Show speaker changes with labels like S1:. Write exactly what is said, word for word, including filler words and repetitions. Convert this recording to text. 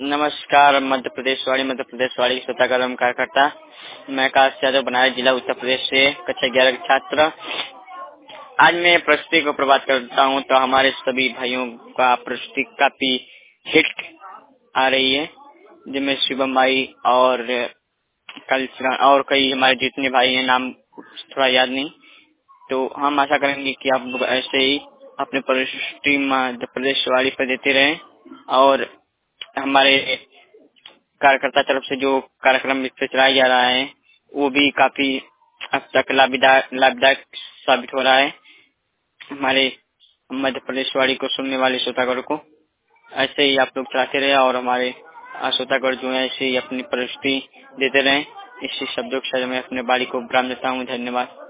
S1: नमस्कार। मध्य प्रदेश वाणी मध्य प्रदेश वाणी श्रोतागण कार्यकर्ता, मैं काश यादव बनारस जिला उत्तर प्रदेश से कक्षा ग्यारह के छात्र। आज मैं प्रस्तुति को प्रभात करता हूँ तो हमारे सभी भाइयों का प्रस्तुति काफी हिट आ रही है, जिनमें शिवम भाई और कल और कई हमारे जितने भाई हैं, नाम थोड़ा याद नहीं। तो हम आशा करेंगे कि आप लोग ऐसे ही अपने प्रस्तुति मध्य प्रदेश वाणी पर देते रहें और हमारे कार्यकर्ता तरफ से जो कार्यक्रम इस पे चलाया जा रहा है वो भी काफी अब तक लाभदायक लाभदायक साबित हो रहा है हमारे मध्य प्रदेश वाणी को सुनने वाले श्रोतागण को। ऐसे ही आप लोग चलाते रहे और हमारे श्रोतागण जो है ऐसे ही अपनी प्रस्तुति देते रहे। इसी शब्दों के साथ मैं अपने वाणी को विराम देता हूँ। धन्यवाद।